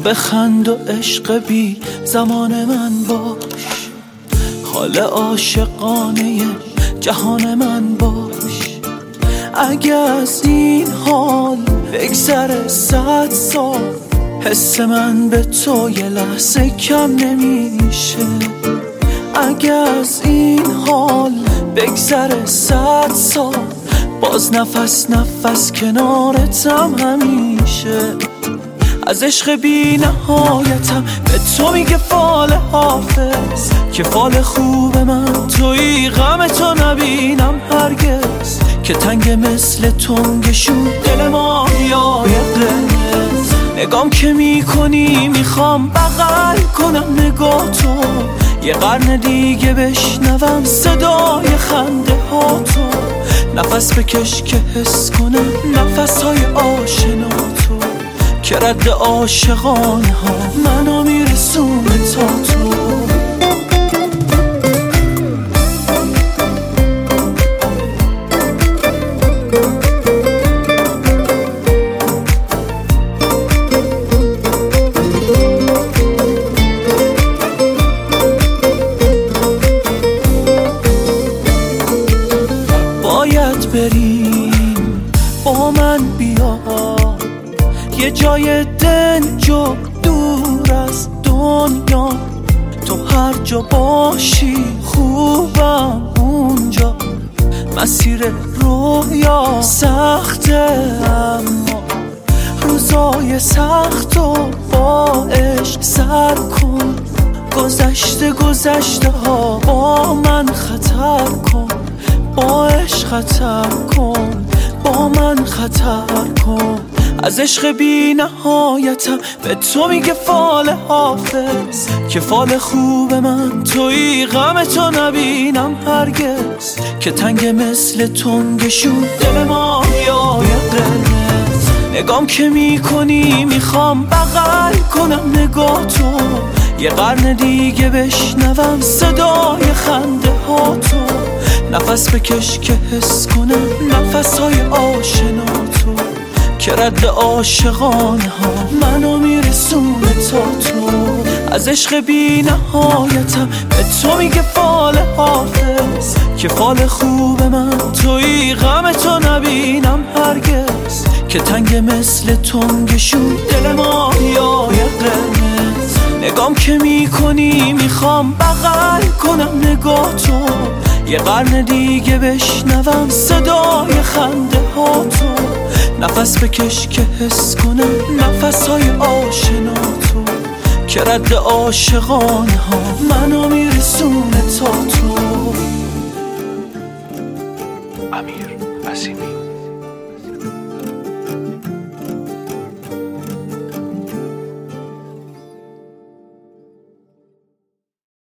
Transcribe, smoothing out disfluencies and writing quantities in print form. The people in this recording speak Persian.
بخند و عشق بی زمان من باش، حال عاشقانه جهان من باش. اگه از این حال بگذره 100 سال، حس من به تو یه لحظه کم نمیشه. اگه از این حال بگذره 100 سال، باز نفس نفس کنارتم همیشه. از عشق بی نهایتم به تو میگه فال حافظ، که فال خوب من توی غم تو نبینم هرگز. که تنگ مثل تنگشون دل ما یای قرمز، نگام که میکنی میخوام بغل کنم نگاه تو، یه قرن دیگه بشنوم صدای خنده ها تو. نفس بکش که حس کنم نفس های آشنا تو، که رد عاشقانه ها منو میرسونه تا تو. باید بریم با من بیا، یه جای دنج و دور از دنیا. تو هر جا باشی خوبم اونجا. مسیر رویا سخته اما روزای سخت و با عشق سر کن. گذشته ها با من خطر کن، با عشق خطر کن، با من خطر کن. از عشق بی نهایتم به تو میگه فال حافظ، که فال خوب من توی غم تو نبینم هرگز. که تنگ مثل تنگشون دل ما یای قرمز، نگام که میکنی میخوام بغل کنم نگاه تو، یه قرن دیگه بشنوم صدای خنده ها تو. نفس بکش که حس کنم نفس های آشنا تو، که رد عاشقانه ها منو میرسونه تا تو. از عشق بی نهایتم به تو میگه فال حافظ، که فال خوب من توی غم تو نبینم هرگز. که تنگ مثل تنگشون دل ما یای قرمز، نگام که میکنی میخوام بغل کنم نگاه تو، یه قرن دیگه بشنوم صدای خنده ها تو. نفس بکش که حس کنم نفس های آشنا تو، که رد عاشقانه ها منو میرسونه تا تو. امیر عظیمی.